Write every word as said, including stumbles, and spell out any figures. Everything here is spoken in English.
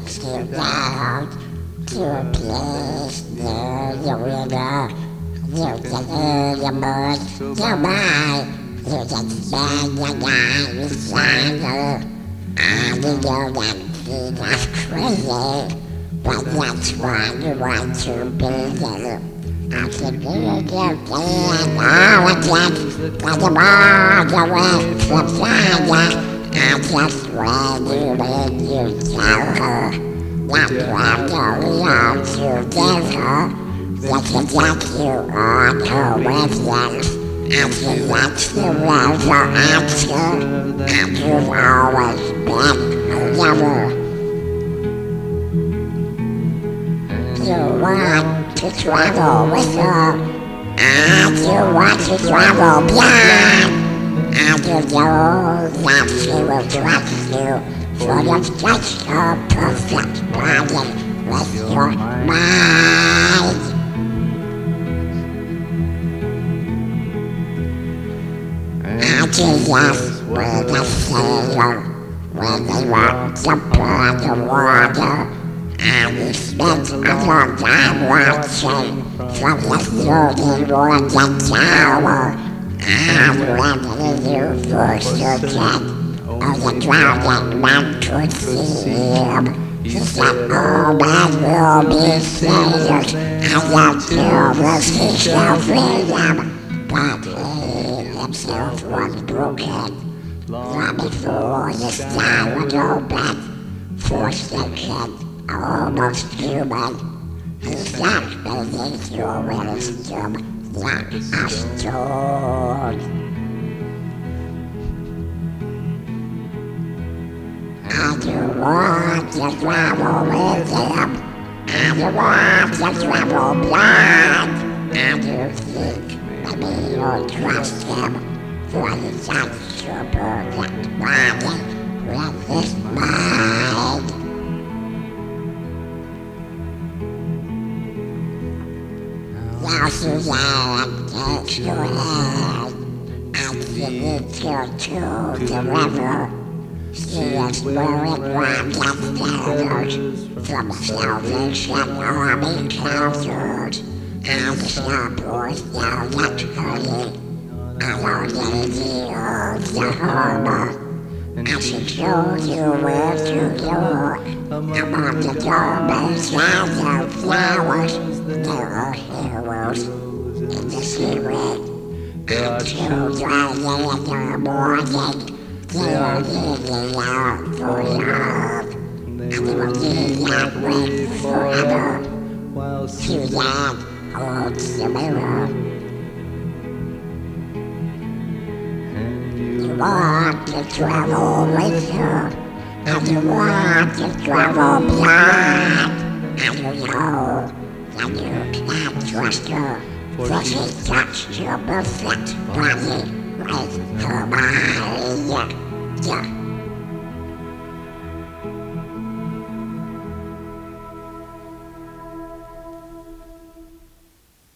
you down to a place near the river. You can hear the birds go by. You can spend the night beside her. And you know that feels crazy, but that's why you want to be there. I can hear you saying all again, but the world away from fire. I just waited when you tell her that you're going on together. That she got you on her weddings, and she lets you know your answer, and you've always been a lover. You want to travel with her, and you want to travel beyond. And you know that she will trust you, for you've touched her perfect body with your mind. And she just with a sailor when they walked upon the water, and he spent a long time watching from the floating water tower. And when you first forget of the drowning man could see him, he said, oh, man will be saved, and the two will seek their freedom. But he himself was broken, long before the sky would open, forsaken, almost human. He sat beneath your wisdom, like a stone. And you want to travel with him, and you want to travel blind, and you think maybe you'll trust him, for he touched your perfect body with his mind. Now Suzanne takes your hand, and she leads you to the river. She is wearing one leftovers from Salvation Army trousers, and she pours down the curly, Our Lady of the Harbor. And she shows you where to go. Among the doorways and the flowers, there are heroes in the secret. And children in the morning, they are living out for love. And they will be that way forever. Suzanne holds the mirror. You want to travel with her, and you want to travel blind, and you know that you can't trust her, for she touched your perfect body with her mind. Yeah.